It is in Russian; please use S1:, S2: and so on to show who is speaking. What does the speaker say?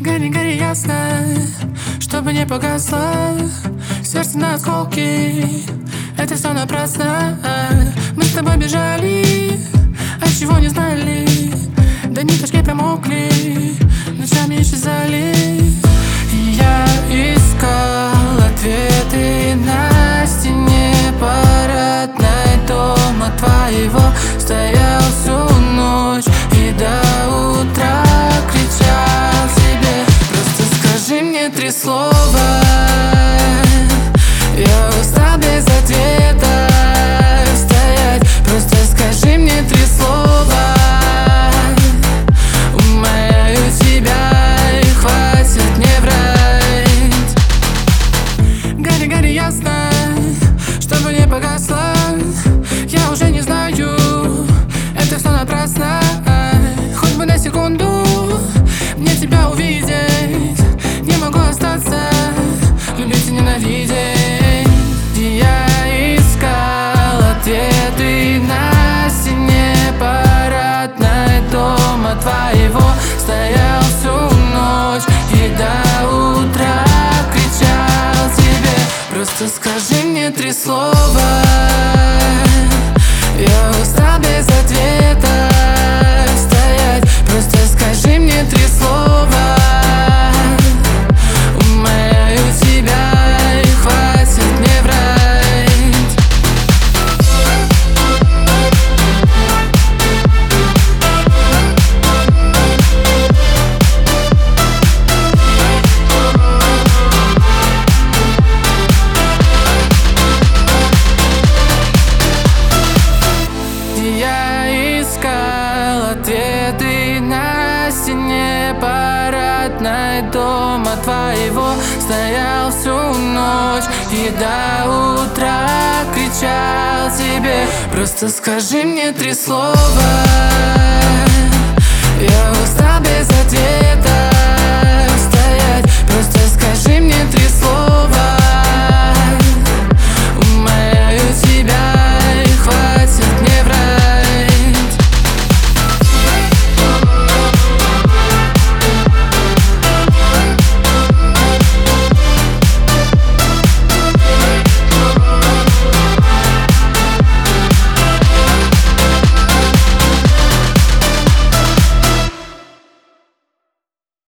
S1: Гори, гори ясно, чтобы не погасло сердце на осколки. Это все напрасно. Мы с тобой бежали, а чего не знали. До ниточки промокли, ночами исчезали. И я искал ответы на стене парадной дома твоего. Стоял всю ночь и до утра кричал тебе: просто скажи мне 3 слова. Я устал без ответа стоять. Просто скажи мне 3 слова. Умоляю тебя, и хватит мне врать. Гори, гори ясно, чтобы не погасло. Я уже не знаю, это все напрасно. Хоть бы на секунду мне тебя увидеть. Не могу остаться, любить и ненавидеть. И я искал ответы на стене парадной дома твоего. Стоял всю ночь и до утра кричал тебе: просто скажи мне 3 слова. Я устал без ответа стоять. Просто скажи мне 3 слова. Умоляю тебя, и хватит мне врать. Я искал ответы на стене парадной дома твоего. Стоял всю ночь и до утра кричал тебе: просто скажи мне 3 слова. Я устал без